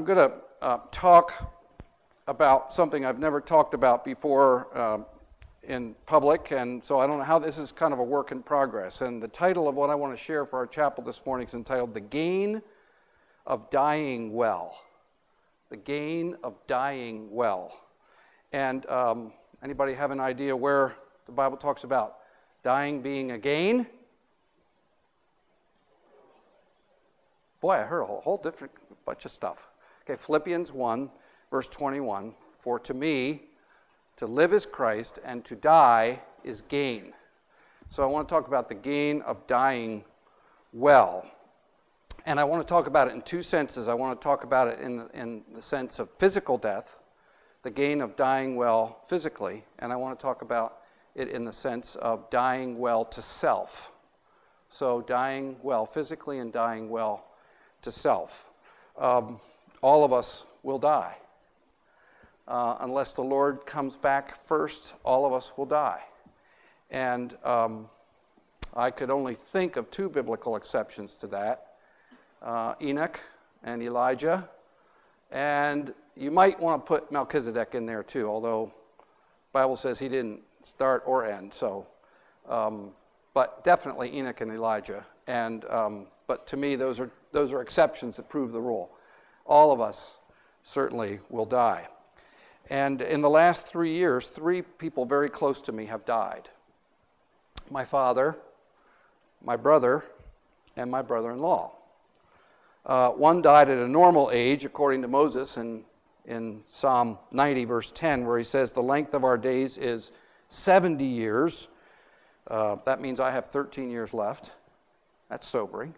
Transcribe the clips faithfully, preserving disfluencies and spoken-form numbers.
I'm going to uh, talk about something I've never talked about before um, in public, and so I don't know how this is kind of a work in progress. And the title of what I want to share for our chapel this morning is entitled The Gain of Dying Well. The Gain of Dying Well. And um, anybody have an idea where the Bible talks about dying being a gain? Boy, I heard a whole, whole different bunch of stuff. Okay, Philippians one, verse twenty-one, for to me, to live is Christ, and to die is gain. So I want to talk about the gain of dying well. And I want to talk about it in two senses. I want to talk about it in, in the sense of physical death, the gain of dying well physically, and I want to talk about it in the sense of dying well to self. So dying well physically and dying well to self. Um, all of us will die. Uh, unless the Lord comes back first, all of us will die. And um, I could only think of two biblical exceptions to that, uh, Enoch and Elijah, and you might want to put Melchizedek in there too, although the Bible says he didn't start or end, so, um, but definitely Enoch and Elijah. And um, but to me, those are those are exceptions that prove the rule. All of us certainly will die. And in the last three years, three people very close to me have died. My father, my brother, and my brother-in-law. Uh, one died at a normal age, according to Moses in, in Psalm ninety, verse ten, where he says, the length of our days is seventy years. Uh, that means I have thirteen years left. That's sobering.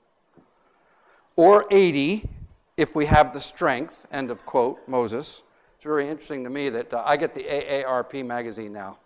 Or eighty, if we have the strength, end of quote, Moses. It's very interesting to me that uh, I get the A A R P magazine now.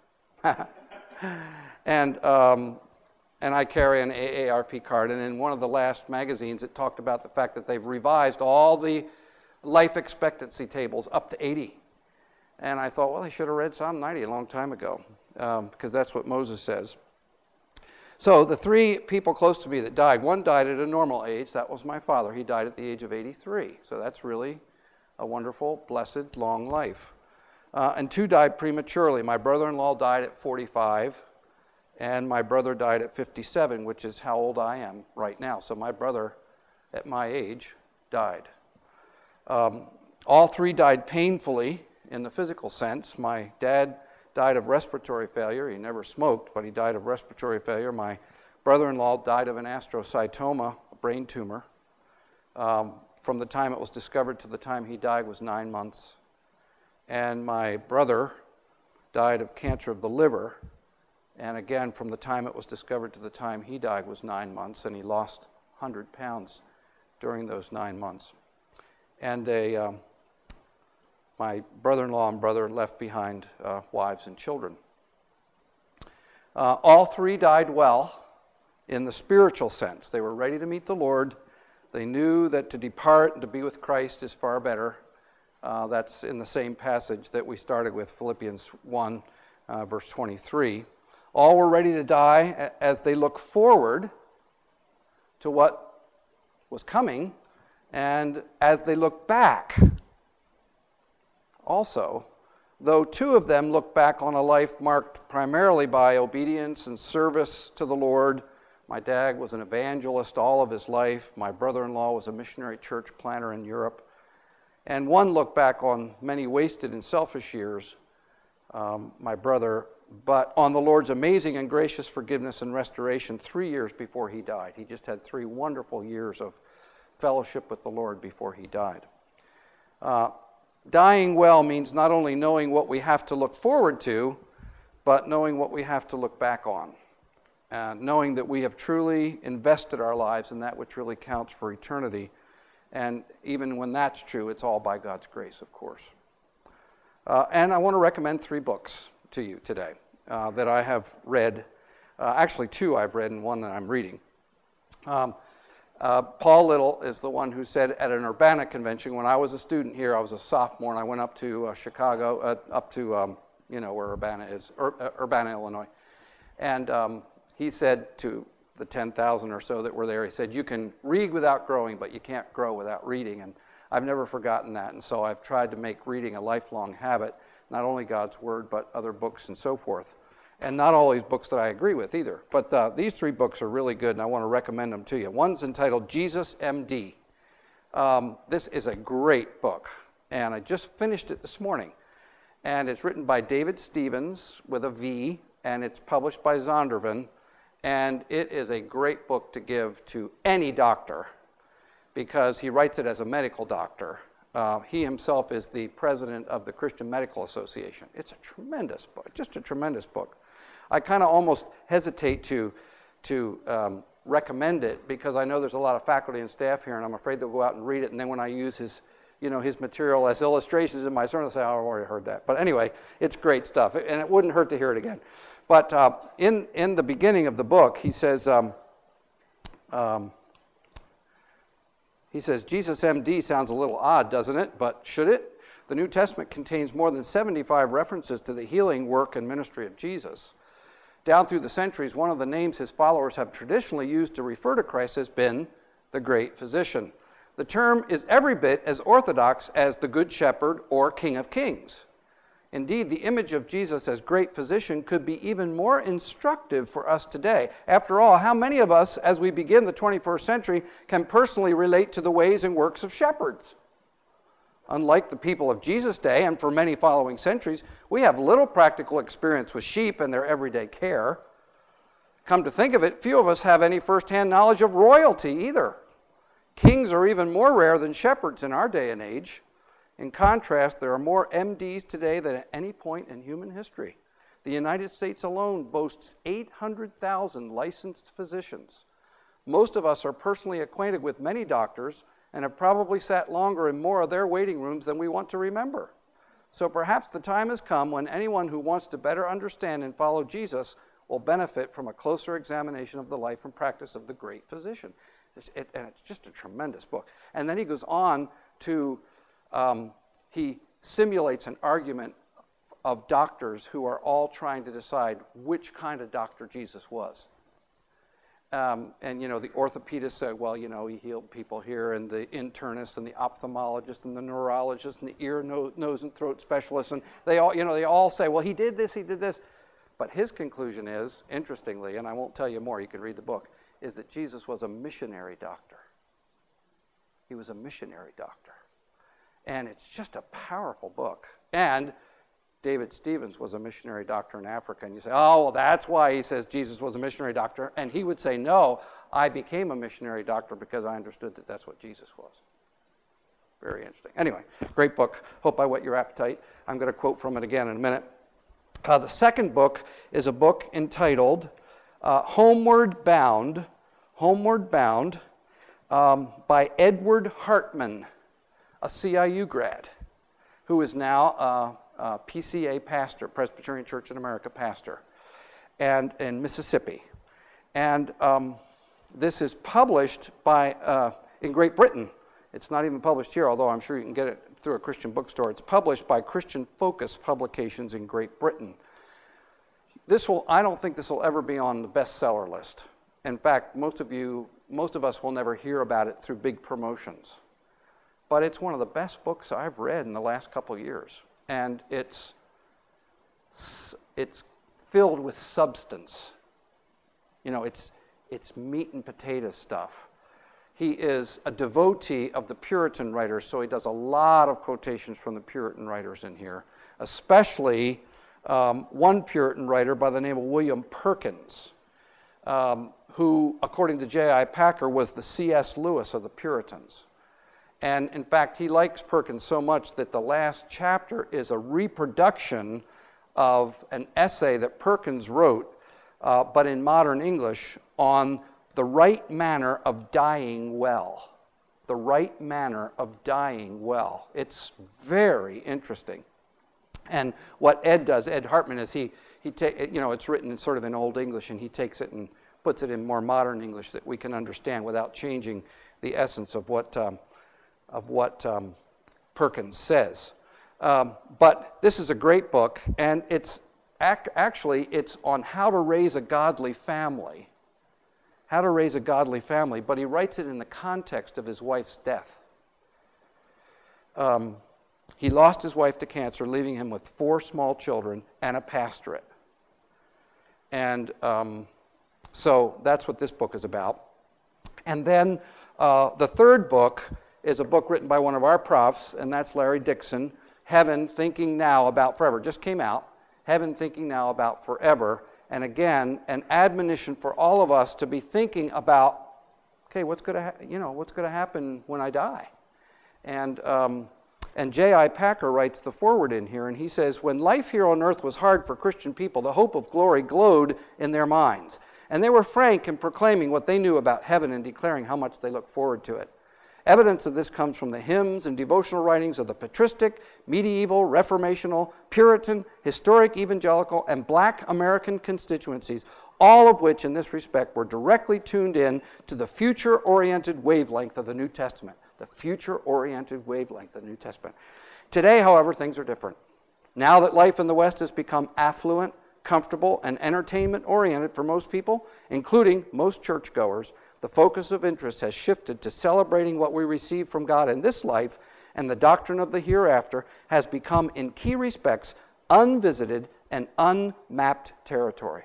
and um, and I carry an A A R P card, and in one of the last magazines it talked about the fact that they've revised all the life expectancy tables up to eighty. And I thought, well, I should have read Psalm ninety a long time ago, um, because that's what Moses says. So the three people close to me that died, one died at a normal age. That was my father. He died at the age of eighty-three. So that's really a wonderful, blessed, long life. Uh, and two died prematurely. My brother-in-law died at forty-five, and my brother died at fifty-seven, which is how old I am right now. So my brother, at my age, died. Um, all three died painfully in the physical sense. My dad died of respiratory failure. He never smoked, but he died of respiratory failure. My brother-in-law died of an astrocytoma, a brain tumor. Um, from the time it was discovered to the time he died was nine months. And my brother died of cancer of the liver. And again, from the time it was discovered to the time he died was nine months, and he lost one hundred pounds during those nine months. And a, um, my brother-in-law and brother left behind uh, wives and children. Uh, all three died well in the spiritual sense. They were ready to meet the Lord. They knew that to depart and to be with Christ is far better. Uh, that's in the same passage that we started with, Philippians one, uh, verse twenty-three. All were ready to die as they look forward to what was coming, and as they look back also, though two of them look back on a life marked primarily by obedience and service to the Lord. My dad was an evangelist all of his life. My brother-in-law was a missionary church planter in Europe. And one looked back on many wasted and selfish years, um, my brother, but on the Lord's amazing and gracious forgiveness and restoration three years before he died. He just had three wonderful years of fellowship with the Lord before he died. Uh, dying well means not only knowing what we have to look forward to, but knowing what we have to look back on. Uh, knowing that we have truly invested our lives in that which really counts for eternity. And even when that's true, it's all by God's grace, of course. Uh, and I want to recommend three books to you today uh, that I have read. Uh, actually, two I've read and one that I'm reading. Um, uh, Paul Little is the one who said at an Urbana convention, when I was a student here, I was a sophomore, and I went up to uh, Chicago, uh, up to, um, you know, where Urbana is, Ur- uh, Urbana, Illinois. And um, he said to the ten thousand or so that were there, he said, you can read without growing, but you can't grow without reading. And I've never forgotten that, and so I've tried to make reading a lifelong habit, not only God's Word, but other books and so forth. And not always books that I agree with either. But uh, these three books are really good, and I want to recommend them to you. One's entitled Jesus, M D. Um, this is a great book, and I just finished it this morning. And it's written by David Stevens with a V, and it's published by Zondervan. And it is a great book to give to any doctor because he writes it as a medical doctor. Uh, he himself is the president of the Christian Medical Association. It's a tremendous book, just a tremendous book. I kind of almost hesitate to, to um, recommend it because I know there's a lot of faculty and staff here, and I'm afraid they'll go out and read it, and then when I use his, you know, his material as illustrations in my sermon, they'll say, oh, I've already heard that. But anyway, it's great stuff, and it wouldn't hurt to hear it again. But uh, in, in the beginning of the book, he says, um, um, he says, Jesus M D sounds a little odd, doesn't it? But should it? The New Testament contains more than seventy-five references to the healing work and ministry of Jesus. Down through the centuries, one of the names his followers have traditionally used to refer to Christ has been the Great Physician. The term is every bit as orthodox as the Good Shepherd or King of Kings. Indeed, the image of Jesus as great physician could be even more instructive for us today. After all, how many of us, as we begin the twenty-first century, can personally relate to the ways and works of shepherds? Unlike the people of Jesus' day, and for many following centuries, we have little practical experience with sheep and their everyday care. Come to think of it, few of us have any first-hand knowledge of royalty either. Kings are even more rare than shepherds in our day and age. In contrast, there are more M Ds today than at any point in human history. The United States alone boasts eight hundred thousand licensed physicians. Most of us are personally acquainted with many doctors and have probably sat longer in more of their waiting rooms than we want to remember. So perhaps the time has come when anyone who wants to better understand and follow Jesus will benefit from a closer examination of the life and practice of the great physician. It's, it, and it's just a tremendous book. And then he goes on to Um, he simulates an argument of doctors who are all trying to decide which kind of doctor Jesus was. Um, and, you know, the orthopedist said, well, you know, he healed people here, and the internist and the ophthalmologist and the neurologist and the ear, nose, nose and throat specialist, and they all, you know, they all say, well, he did this, he did this. But his conclusion is, interestingly, and I won't tell you more, you can read the book, is that Jesus was a missionary doctor. He was a missionary doctor. And it's just a powerful book. And David Stevens was a missionary doctor in Africa. And you say, oh, well, that's why he says Jesus was a missionary doctor. And he would say, no, I became a missionary doctor because I understood that that's what Jesus was. Very interesting. Anyway, great book. Hope I whet your appetite. I'm going to quote from it again in a minute. Uh, the second book is a book entitled uh, Homeward Bound, Homeward Bound um, by Edward Hartman, a C I U grad, who is now a, a P C A pastor, Presbyterian Church in America pastor, and in Mississippi. And um, this is published by, uh, in Great Britain. It's not even published here, although I'm sure you can get it through a Christian bookstore. It's published by Christian Focus Publications in Great Britain. This will, I don't think this will ever be on the bestseller list. In fact, most of you, most of us will never hear about it through big promotions. But it's one of the best books I've read in the last couple of years. And it's, it's filled with substance. You know, it's, it's meat and potato stuff. He is a devotee of the Puritan writers, so he does a lot of quotations from the Puritan writers in here, especially um, one Puritan writer by the name of William Perkins, um, who, according to J I Packer, was the C S Lewis of the Puritans. And in fact, he likes Perkins so much that the last chapter is a reproduction of an essay that Perkins wrote, uh, but in modern English, on the right manner of dying well. The right manner of dying well. It's very interesting. And what Ed does, Ed Hartman, is he, he ta- you know, it's written in sort of in Old English, and he takes it and puts it in more modern English that we can understand without changing the essence of what um, of what um, Perkins says. Um, but this is a great book, and it's ac- actually, it's on how to raise a godly family. How to raise a godly family, but he writes it in the context of his wife's death. um, he lost his wife to cancer, leaving him with four small children and a pastorate. And um, so that's what this book is about. And then uh, the third book is a book written by one of our profs, and that's Larry Dixon, Heaven, Thinking Now About Forever. Just came out. Heaven, Thinking Now About Forever. And again, an admonition for all of us to be thinking about, okay, what's going to ha- you know, what's going to happen when I die? And um, and J I Packer writes the foreword in here, and he says, when life here on earth was hard for Christian people, the hope of glory glowed in their minds. And they were frank in proclaiming what they knew about heaven and declaring how much they looked forward to it. Evidence of this comes from the hymns and devotional writings of the patristic, medieval, reformational, Puritan, historic, evangelical, and black American constituencies, all of which in this respect were directly tuned in to the future-oriented wavelength of the New Testament. The future-oriented wavelength of the New Testament. Today, however, things are different. Now that life in the West has become affluent, comfortable, and entertainment-oriented for most people, including most churchgoers, the focus of interest has shifted to celebrating what we receive from God in this life, and the doctrine of the hereafter has become, in key respects, unvisited and unmapped territory.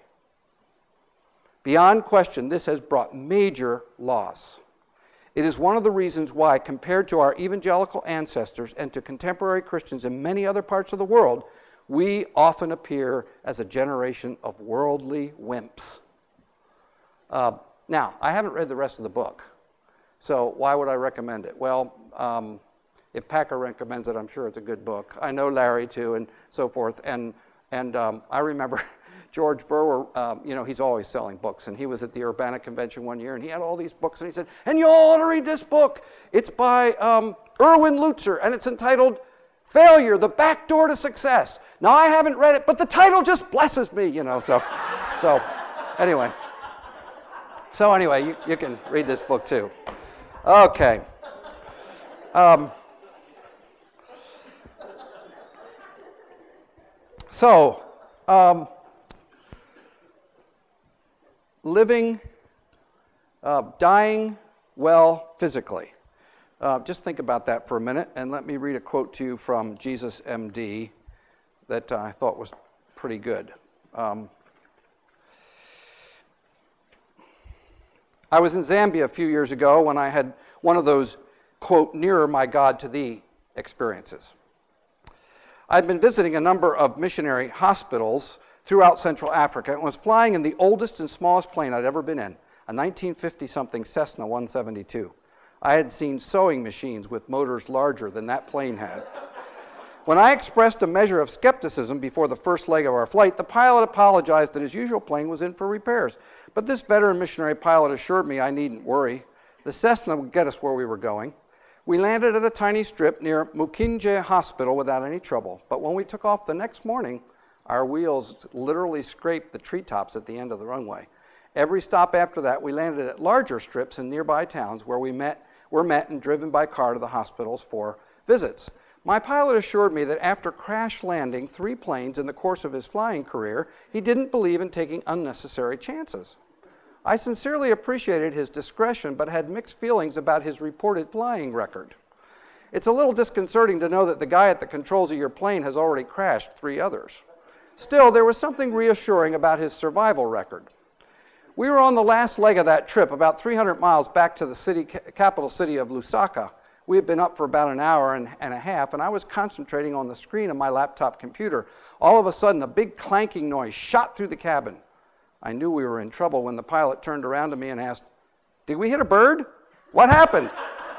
Beyond question, this has brought major loss. It is one of the reasons why, compared to our evangelical ancestors and to contemporary Christians in many other parts of the world, we often appear as a generation of worldly wimps. Uh, now, I haven't read the rest of the book, so why would I recommend it? Well, um, if Packer recommends it, I'm sure it's a good book. I know Larry, too, and so forth. And, and um, I remember George Verwer, um, you know, he's always selling books, and he was at the Urbana Convention one year, and he had all these books, and he said, and you all ought to read this book. It's by um, Erwin Lutzer, and it's entitled Failure, the Back Door to Success. Now, I haven't read it, but the title just blesses me, you know, so, so anyway. So anyway, you, you can read this book, too. Okay. Um, so, um, living, uh, dying well physically. Uh, just think about that for a minute, and let me read a quote to you from Jesus, M D that uh, I thought was pretty good. Um, I was in Zambia a few years ago when I had one of those, quote, nearer my God to thee experiences. I'd been visiting a number of missionary hospitals throughout Central Africa and was flying in the oldest and smallest plane I'd ever been in, a nineteen fifty something Cessna one seventy-two. I had seen sewing machines with motors larger than that plane had. When I expressed a measure of skepticism before the first leg of our flight, the pilot apologized that his usual plane was in for repairs. But this veteran missionary pilot assured me I needn't worry. The Cessna would get us where we were going. We landed at a tiny strip near Mukinje Hospital without any trouble. But when we took off the next morning, our wheels literally scraped the treetops at the end of the runway. Every stop after that, we landed at larger strips in nearby towns where we met, were met and driven by car to the hospitals for visits. My pilot assured me that after crash landing three planes in the course of his flying career, he didn't believe in taking unnecessary chances. I sincerely appreciated his discretion, but had mixed feelings about his reported flying record. It's a little disconcerting to know that the guy at the controls of your plane has already crashed three others. Still, there was something reassuring about his survival record. We were on the last leg of that trip, about three hundred miles back to the city, capital city of Lusaka. We had been up for about an hour and, and a half, and I was concentrating on the screen of my laptop computer. All of a sudden, a big clanking noise shot through the cabin. I knew we were in trouble when the pilot turned around to me and asked, "Did we hit a bird? What happened?"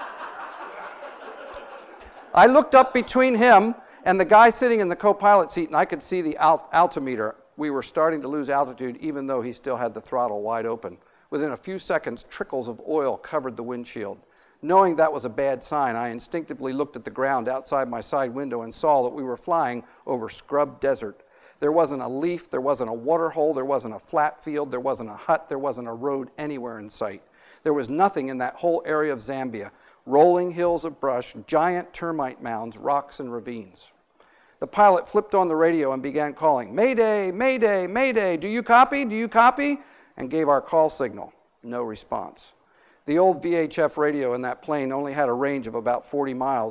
I looked up between him and the guy sitting in the co-pilot seat, and I could see the alt- altimeter. We were starting to lose altitude, even though he still had the throttle wide open. Within a few seconds, trickles of oil covered the windshield. Knowing that was a bad sign, I instinctively looked at the ground outside my side window and saw that we were flying over scrub desert. There wasn't a leaf, there wasn't a water hole, there wasn't a flat field, there wasn't a hut, there wasn't a road anywhere in sight. There was nothing in that whole area of Zambia. Rolling hills of brush, giant termite mounds, rocks, and ravines. The pilot flipped on the radio and began calling, "Mayday, Mayday, Mayday, do you copy, do you copy?" and gave our call signal. No response. The old V H F radio in that plane only had a range of about forty miles.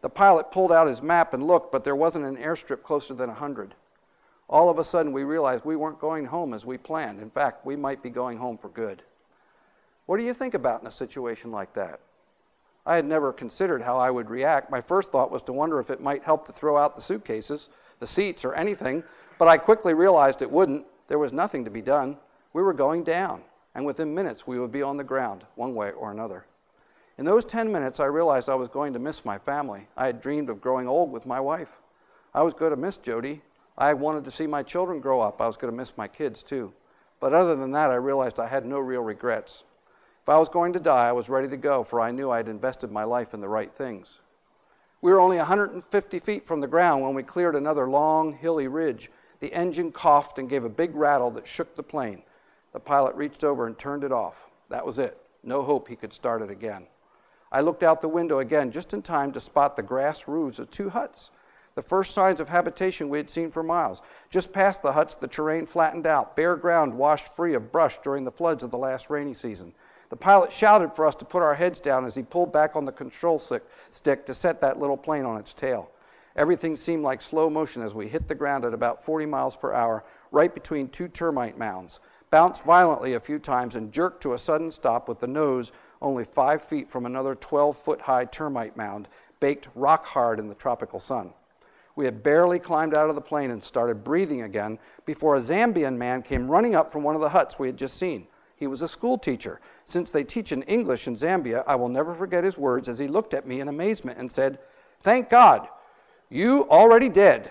The pilot pulled out his map and looked, but there wasn't an airstrip closer than a hundred. All of a sudden, we realized we weren't going home as we planned. In fact, we might be going home for good. What do you think about in a situation like that? I had never considered how I would react. My first thought was to wonder if it might help to throw out the suitcases, the seats, or anything, but I quickly realized it wouldn't. There was nothing to be done. We were going down, and within minutes we would be on the ground, one way or another. In those ten minutes, I realized I was going to miss my family. I had dreamed of growing old with my wife. I was going to miss Jody. I wanted to see my children grow up. I was going to miss my kids, too. But other than that, I realized I had no real regrets. If I was going to die, I was ready to go, for I knew I had invested my life in the right things. We were only one hundred fifty feet from the ground when we cleared another long, hilly ridge. The engine coughed and gave a big rattle that shook the plane. The pilot reached over and turned it off. That was it. No hope he could start it again. I looked out the window again just in time to spot the grass roofs of two huts, the first signs of habitation we had seen for miles. Just past the huts, the terrain flattened out, bare ground washed free of brush during the floods of the last rainy season. The pilot shouted for us to put our heads down as he pulled back on the control stick to set that little plane on its tail. Everything seemed like slow motion as we hit the ground at about forty miles per hour, right between two termite mounds, bounced violently a few times, and jerked to a sudden stop with the nose only five feet from another twelve-foot-high termite mound, baked rock hard in the tropical sun. We had barely climbed out of the plane and started breathing again before a Zambian man came running up from one of the huts we had just seen. He was a school teacher. Since they teach in English in Zambia, I will never forget his words as he looked at me in amazement and said, "Thank God, you already dead."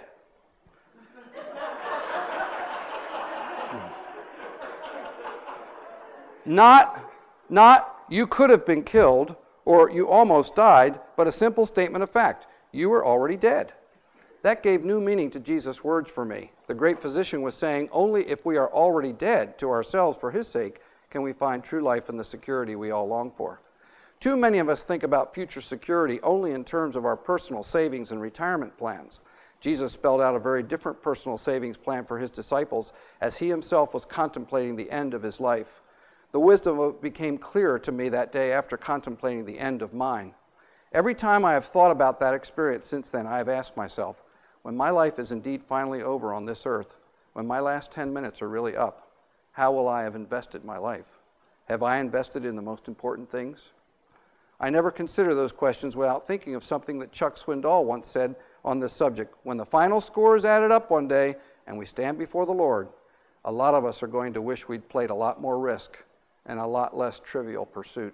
Not, not, you could have been killed or you almost died, but a simple statement of fact. You were already dead. That gave new meaning to Jesus' words for me. The great physician was saying, only if we are already dead to ourselves for his sake can we find true life and the security we all long for. Too many of us think about future security only in terms of our personal savings and retirement plans. Jesus spelled out a very different personal savings plan for his disciples as he himself was contemplating the end of his life. The wisdom of it became clearer to me that day after contemplating the end of mine. Every time I have thought about that experience since then, I have asked myself, when my life is indeed finally over on this earth, when my last ten minutes are really up, how will I have invested my life? Have I invested in the most important things? I never consider those questions without thinking of something that Chuck Swindoll once said on this subject. When the final score is added up one day and we stand before the Lord, a lot of us are going to wish we'd played a lot more risk and a lot less trivial pursuit.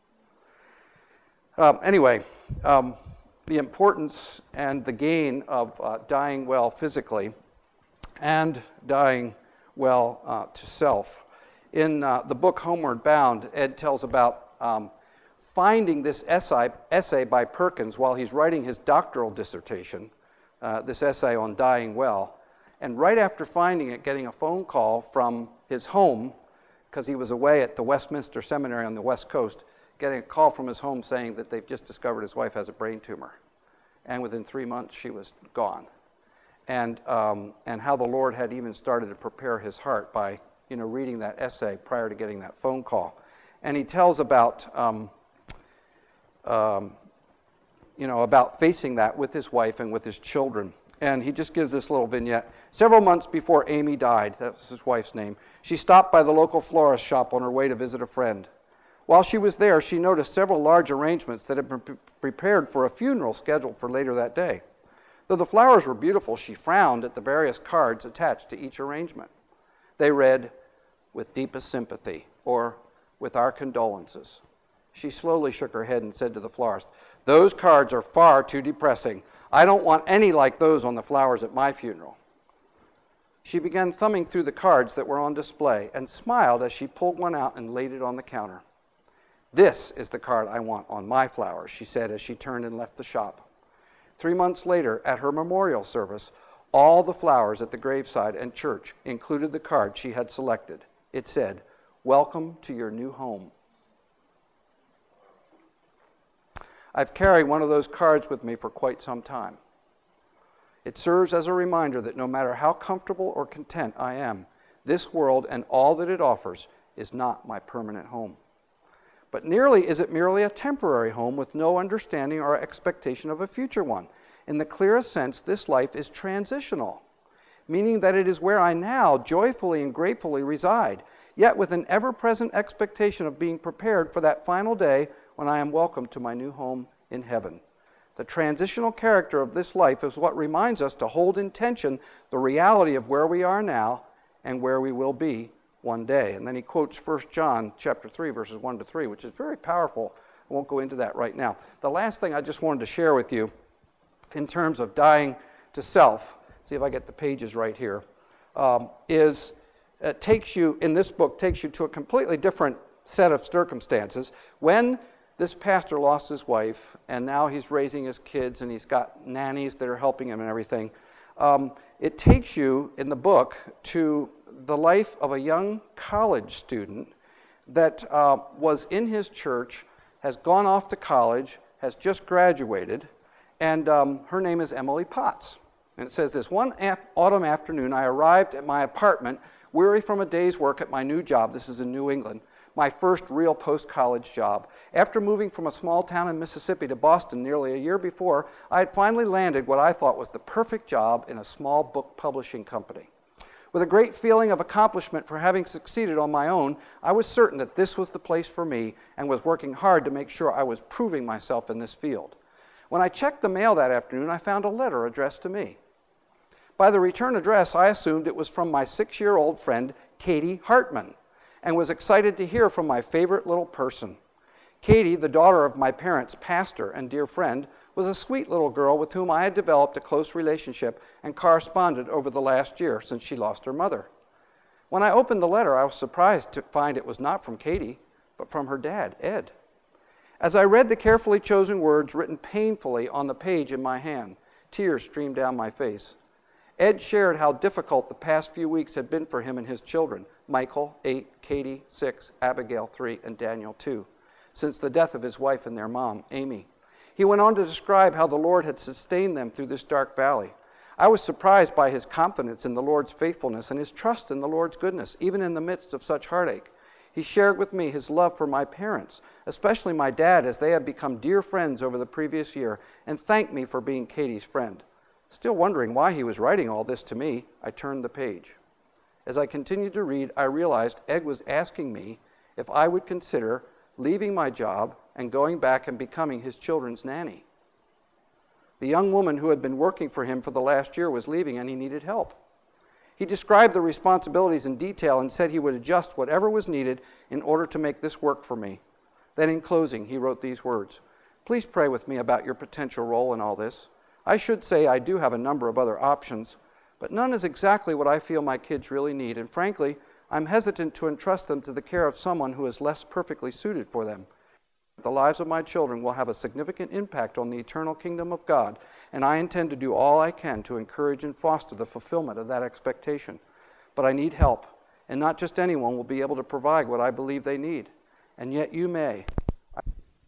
Um, anyway, um, the importance and the gain of uh, dying well physically and dying well uh, to self. In uh, the book Homeward Bound, Ed tells about um, finding this essay, essay by Perkins while he's writing his doctoral dissertation, uh, this essay on dying well, and right after finding it, getting a phone call from his home, because he was away at the Westminster Seminary on the West Coast, getting a call from his home saying that they've just discovered his wife has a brain tumor. And within three months, she was gone. And, um, and how the Lord had even started to prepare his heart by, you know, reading that essay prior to getting that phone call. And he tells about, um, um, you know, about facing that with his wife and with his children. And he just gives this little vignette. Several months before Amy died, that was his wife's name, she stopped by the local florist shop on her way to visit a friend. While she was there, she noticed several large arrangements that had been pre- prepared for a funeral scheduled for later that day. Though the flowers were beautiful, she frowned at the various cards attached to each arrangement. They read, "With deepest sympathy," or "With our condolences." She slowly shook her head and said to the florist, "Those cards are far too depressing. I don't want any like those on the flowers at my funeral." She began thumbing through the cards that were on display and smiled as she pulled one out and laid it on the counter. "This is the card I want on my flowers," she said as she turned and left the shop. Three months later, at her memorial service, all the flowers at the graveside and church included the card she had selected. It said, "Welcome to your new home." I've carried one of those cards with me for quite some time. It serves as a reminder that no matter how comfortable or content I am, this world and all that it offers is not my permanent home. But nearly is it merely a temporary home with no understanding or expectation of a future one. In the clearest sense, this life is transitional, meaning that it is where I now joyfully and gratefully reside, yet with an ever-present expectation of being prepared for that final day when I am welcomed to my new home in heaven. The transitional character of this life is what reminds us to hold in tension the reality of where we are now and where we will be one day. And then he quotes First John chapter three, verses one to three, which is very powerful. I won't go into that right now. The last thing I just wanted to share with you in terms of dying to self, see if I get the pages right here, um, is it takes you, in this book, takes you to a completely different set of circumstances. When this pastor lost his wife, and now he's raising his kids, and he's got nannies that are helping him and everything, um, it takes you, in the book, to the life of a young college student that uh, was in his church, has gone off to college, has just graduated, and um, her name is Emily Potts. And it says this: one af- autumn afternoon, I arrived at my apartment, weary from a day's work at my new job. This is in New England, my first real post-college job. After moving from a small town in Mississippi to Boston nearly a year before, I had finally landed what I thought was the perfect job in a small book publishing company. With a great feeling of accomplishment for having succeeded on my own, I was certain that this was the place for me and was working hard to make sure I was proving myself in this field. When I checked the mail that afternoon, I found a letter addressed to me. By the return address, I assumed it was from my six-year-old friend, Katie Hartman, and was excited to hear from my favorite little person. Katie, the daughter of my parents' pastor and dear friend, was a sweet little girl with whom I had developed a close relationship and corresponded over the last year since she lost her mother. When I opened the letter, I was surprised to find it was not from Katie, but from her dad, Ed. As I read the carefully chosen words written painfully on the page in my hand, tears streamed down my face. Ed shared how difficult the past few weeks had been for him and his children, Michael, eight, Katie, six, Abigail, three, and Daniel, two, since the death of his wife and their mom, Amy. He went on to describe how the Lord had sustained them through this dark valley. I was surprised by his confidence in the Lord's faithfulness and his trust in the Lord's goodness, even in the midst of such heartache. He shared with me his love for my parents, especially my dad, as they had become dear friends over the previous year, and thanked me for being Katie's friend. Still wondering why he was writing all this to me, I turned the page. As I continued to read, I realized Ed was asking me if I would consider leaving my job and going back and becoming his children's nanny. The young woman who had been working for him for the last year was leaving, and he needed help. He described the responsibilities in detail and said he would adjust whatever was needed in order to make this work for me. Then in closing, he wrote these words: "Please pray with me about your potential role in all this. I should say I do have a number of other options, but none is exactly what I feel my kids really need, and frankly, I'm hesitant to entrust them to the care of someone who is less perfectly suited for them. The lives of my children will have a significant impact on the eternal kingdom of God, and I intend to do all I can to encourage and foster the fulfillment of that expectation. But I need help, and not just anyone will be able to provide what I believe they need. And yet you may. I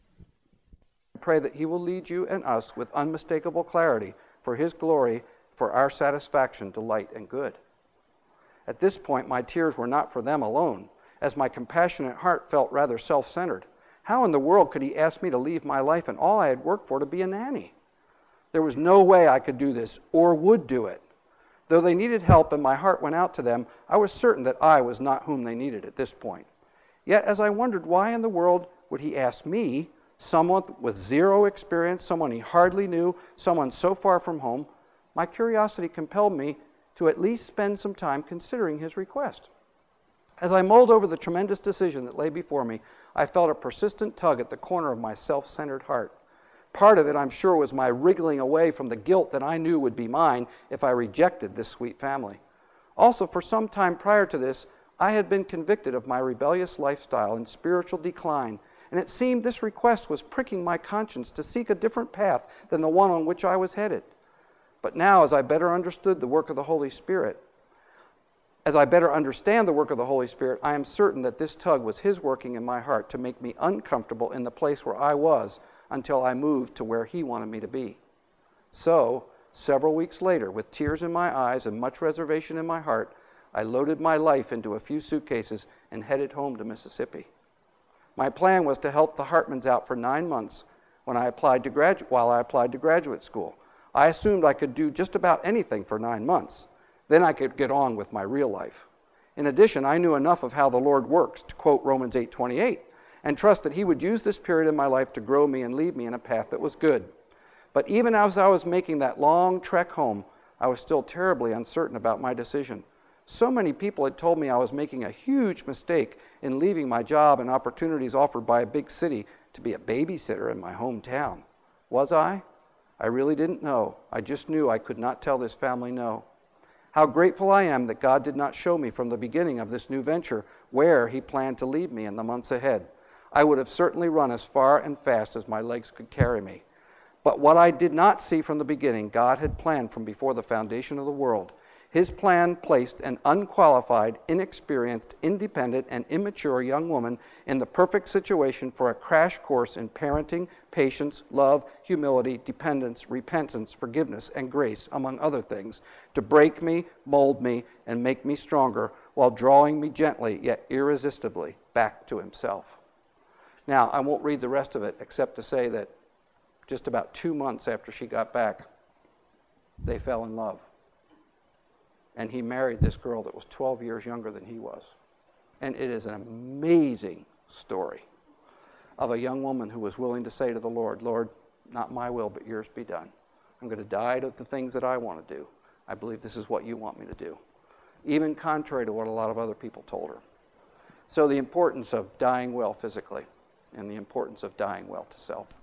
pray that he will lead you and us with unmistakable clarity for his glory, for our satisfaction, delight, and good." At this point, my tears were not for them alone, as my compassionate heart felt rather self-centered. How in the world could he ask me to leave my life and all I had worked for to be a nanny? There was no way I could do this or would do it. Though they needed help and my heart went out to them, I was certain that I was not whom they needed at this point. Yet as I wondered why in the world would he ask me, someone with zero experience, someone he hardly knew, someone so far from home, my curiosity compelled me to at least spend some time considering his request. As I mulled over the tremendous decision that lay before me, I felt a persistent tug at the corner of my self-centered heart. Part of it, I'm sure, was my wriggling away from the guilt that I knew would be mine if I rejected this sweet family. Also, for some time prior to this, I had been convicted of my rebellious lifestyle and spiritual decline, and it seemed this request was pricking my conscience to seek a different path than the one on which I was headed. But now, as I better understood the work of the Holy Spirit, as I better understand the work of the Holy Spirit, I am certain that this tug was his working in my heart to make me uncomfortable in the place where I was until I moved to where he wanted me to be. So, several weeks later, with tears in my eyes and much reservation in my heart, I loaded my life into a few suitcases and headed home to Mississippi. My plan was to help the Hartmans out for nine months when I applied to gradu- while I applied to graduate school. I assumed I could do just about anything for nine months. Then I could get on with my real life. In addition, I knew enough of how the Lord works, to quote Romans eight twenty-eight, and trust that he would use this period in my life to grow me and lead me in a path that was good. But even as I was making that long trek home, I was still terribly uncertain about my decision. So many people had told me I was making a huge mistake in leaving my job and opportunities offered by a big city to be a babysitter in my hometown. Was I? I really didn't know. I just knew I could not tell this family no. How grateful I am that God did not show me from the beginning of this new venture where he planned to lead me in the months ahead. I would have certainly run as far and fast as my legs could carry me. But what I did not see from the beginning, God had planned from before the foundation of the world. His plan placed an unqualified, inexperienced, independent, and immature young woman in the perfect situation for a crash course in parenting, patience, love, humility, dependence, repentance, forgiveness, and grace, among other things, to break me, mold me, and make me stronger while drawing me gently, yet irresistibly, back to himself. Now, I won't read the rest of it except to say that just about two months after she got back, they fell in love. And he married this girl that was twelve years younger than he was. And it is an amazing story of a young woman who was willing to say to the Lord, Lord, not my will, but yours be done. I'm going to die to the things that I want to do. I believe this is what you want me to do. Even contrary to what a lot of other people told her. So the importance of dying well physically and the importance of dying well to self.